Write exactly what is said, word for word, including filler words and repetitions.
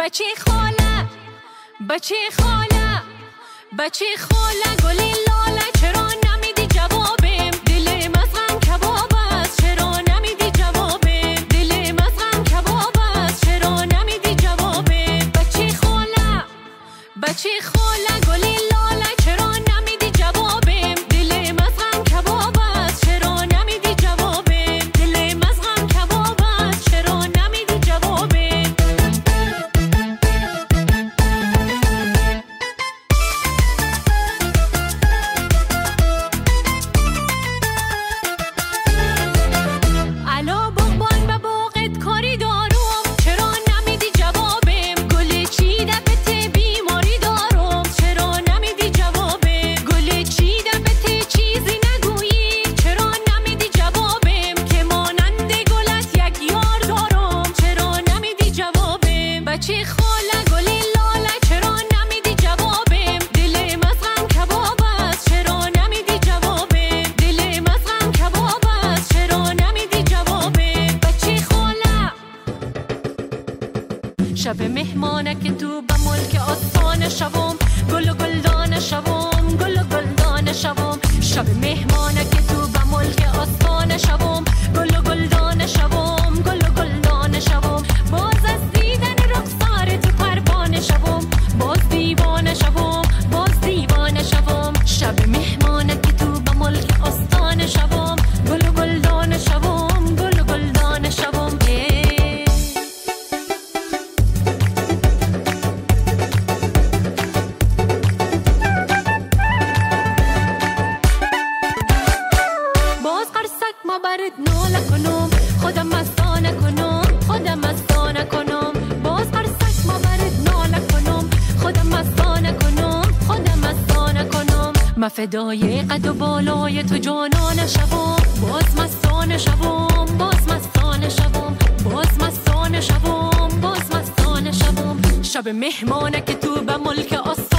بچه خاله بچه خاله بچه خاله گلی لاله چرا نمیدی جوابم؟ دل مزغن کباب است چرا نمیدی جوابم؟ دل مزغن کباب است چرا نمیدی جوابم؟ بچه خاله بچه خاله گلی لاله چرا نمیدی جوابم؟ دل مزغن کباب است چرا نمیدی جوابم؟ دل مزغن کباب است چرا نمیدی جوابم؟ الا باغبان به باغت کاری دارم چرا نمیدی جوابم؟ گل چیده به ته بیماری دارم چرا نمیدی جوابم؟ گل چیده به ته چیزی نگویی چرا نمیدی جوابم؟ که مانند گلت یک یار دارم چرا نمیدی جوابم؟ بچه خاله گلی لاله چرا نمیدی جوابم؟ دل مزغن کباب است چرا نمیدی جوابم؟ دل مزغن کباب است چرا نمیدی جوابم؟ بچه خاله شب مهمانه که تو به ملک آسمان شوم گل و گلدان شوم گل و گلدان شوم شب مهمانه که تو به ملک آسمان شوم گل و گلدان شوم گل و گلدان شوم باز از دیدن رخسار تو پروانه شوم باز دیوانه شوم باز دیوانه شوم شب مهمانه که تو به ملک آستان شوم گل و گلدان شوم گل و گلدان شوم باز قرصک ما برد ناله کنم خودم مستانه کنم خودم مستانه کنم باز قرصک ما برد ناله کنم خودم مستانه کنم خودم مستانه کنم ما فدای قد و بالای تو جانانه شوم باز مستانه شوم باز مستانه شوم باز مستانه شوم باز مستانه شوم شب مهمانه که تو به ملک آسمان